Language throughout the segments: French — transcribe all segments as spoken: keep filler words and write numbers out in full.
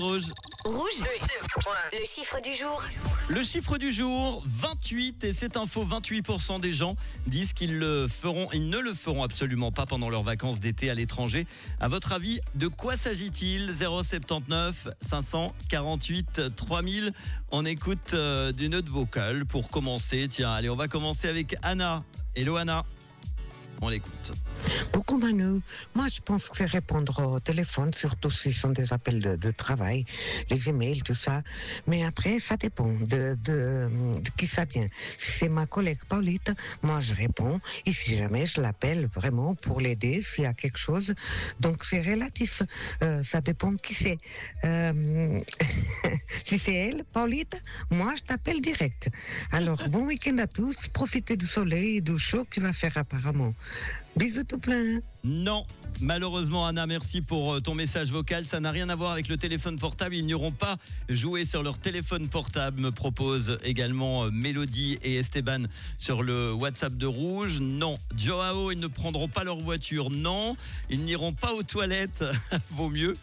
Rouge. Rouge, le chiffre du jour. Le chiffre du jour, vingt-huit, et c'est un faux. vingt-huit pour cent des gens disent qu'ils le feront, ils ne le feront absolument pas pendant leurs vacances d'été à l'étranger. À votre avis, de quoi s'agit-il? Zéro sept neuf cinq cent quarante-huit trois mille. On écoute euh, des notes vocales pour commencer. Tiens, allez, on va commencer avec Anna. Hello Anna. On l'écoute. Beaucoup Manu, moi je pense que c'est répondre au téléphone, surtout si ce sont des appels de, de travail, les emails, tout ça. Mais après, ça dépend de, de, de qui ça vient. Si c'est ma collègue Paulite, moi je réponds. Et si jamais je l'appelle vraiment pour l'aider, s'il y a quelque chose. Donc c'est relatif. Euh, ça dépend qui c'est. Euh, si c'est elle, Paulite, moi je t'appelle direct. Alors bon week-end à tous. Profitez du soleil et du chaud qu'il va faire apparemment. Bisous tout plein. Non, malheureusement Anna, merci pour ton message vocal. Ça n'a rien à voir avec le téléphone portable. Ils n'iront pas jouer sur leur téléphone portable, me propose également Mélodie et Esteban sur le WhatsApp de Rouge. Non, Joao, ils ne prendront pas leur voiture. Non, ils n'iront pas aux toilettes. Vaut mieux.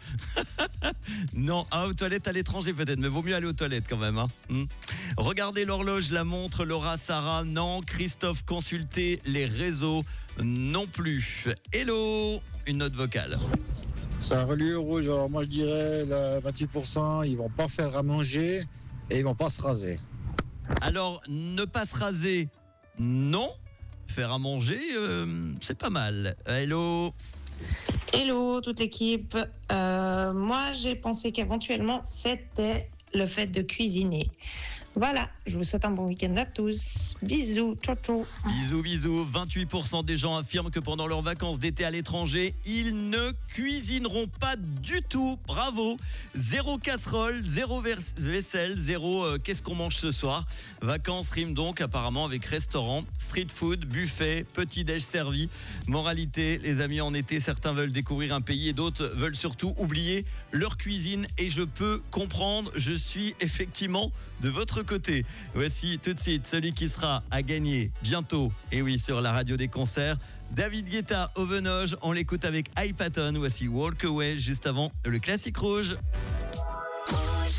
Non, ah, aux toilettes à l'étranger peut-être, mais vaut mieux aller aux toilettes quand même. Hein. Hmm. Regardez l'horloge, la montre, Laura, Sarah, non. Christophe, consultez les réseaux, non plus. Hello, une note vocale. C'est un relieu rouge, alors moi je dirais là, vingt-huit pour cent, ils vont pas faire à manger et ils vont pas se raser. Alors, ne pas se raser, non. Faire à manger, euh, c'est pas mal. Hello. Hello toute l'équipe, euh, moi j'ai pensé qu'éventuellement c'était le fait de cuisiner. Voilà, je vous souhaite un bon week-end à tous. Bisous, ciao ciao. Bisous, bisous. vingt-huit pour cent des gens affirment que pendant leurs vacances d'été à l'étranger, ils ne cuisineront pas du tout. Bravo. Zéro casserole, zéro vers- vaisselle, zéro euh, qu'est-ce qu'on mange ce soir. Vacances riment donc apparemment avec restaurant, street food, buffet, petit-déj servi. Moralité, les amis, en été, certains veulent découvrir un pays et d'autres veulent surtout oublier leur cuisine. Et je peux comprendre, je suis effectivement de votre côté. Voici tout de suite celui qui sera à gagner bientôt, et oui, sur la radio des concerts. David Guetta au Venoge, on l'écoute avec Hypaton. Voici Walk Away juste avant le classique rouge.